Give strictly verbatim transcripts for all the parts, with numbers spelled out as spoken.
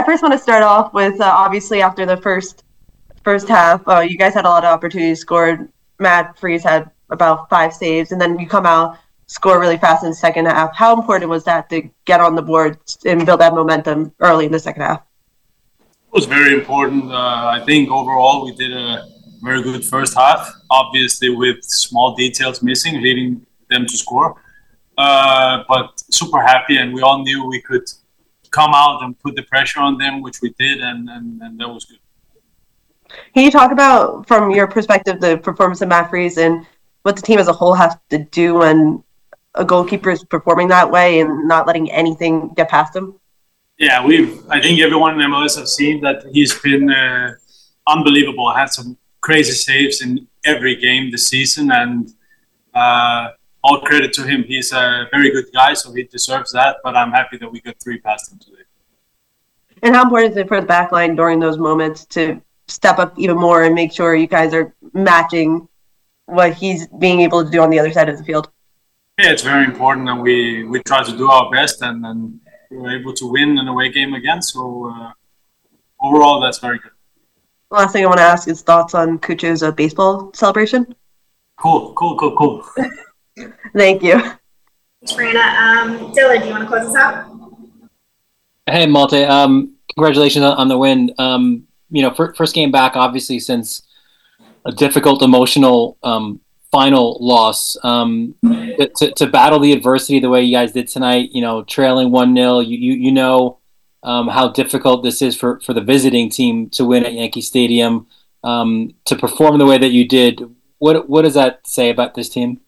first want to start off with uh, obviously after the first first half, uh, you guys had a lot of opportunities scored. Matt Freese had about five saves, and then you come out, score really fast in the second half. How important was that to get on the board and build that momentum early in the second half? It was very important. Uh, I think overall we did a very good first half, obviously with small details missing, leading them to score. Uh, but super happy, and we all knew we could come out and put the pressure on them, which we did, and, and, and that was good. Can you talk about, from your perspective, the performance of Matt Freese and what the team as a whole has to do when a goalkeeper is performing that way and not letting anything get past him? Yeah, we've. I think everyone in M L S have seen that he's been uh, unbelievable. Had some crazy saves in every game this season, and uh, all credit to him. He's a very good guy, so he deserves that. But I'm happy that we got three past him today. And how important is it for the back line during those moments to step up even more and make sure you guys are matching what he's being able to do on the other side of the field? Yeah, it's very important, and we, we try to do our best, and, and we were able to win an away game again. So uh, overall, that's very good. The last thing I want to ask is thoughts on Cucho's uh, baseball celebration. Cool, cool, cool, cool. Thank you. Thanks, Marina. Um, Dillard, do you want to close us out? Hey, Malte. Um, congratulations on the win. Um, you know, first game back, obviously, since a difficult emotional um, final loss. Um, to, to battle the adversity the way you guys did tonight, you know, trailing one nil, you, you, you know um, how difficult this is for, for the visiting team to win at Yankee Stadium. Um, to perform the way that you did, what what does that say about this team?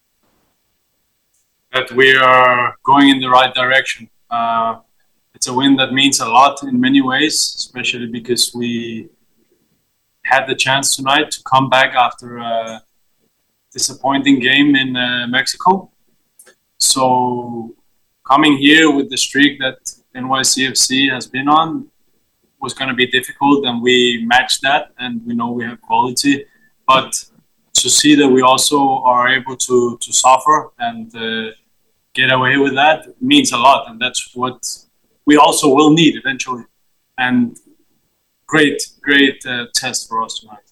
That we are going in the right direction. Uh, it's a win that means a lot in many ways, especially because we had the chance tonight to come back after a disappointing game in uh, Mexico. So coming here with the streak that N Y C F C has been on was going to be difficult, and we matched that, and we know we have quality. But to see that we also are able to, to suffer and uh, get away with that means a lot, and that's what we also will need eventually. And great, great uh, test for us tonight.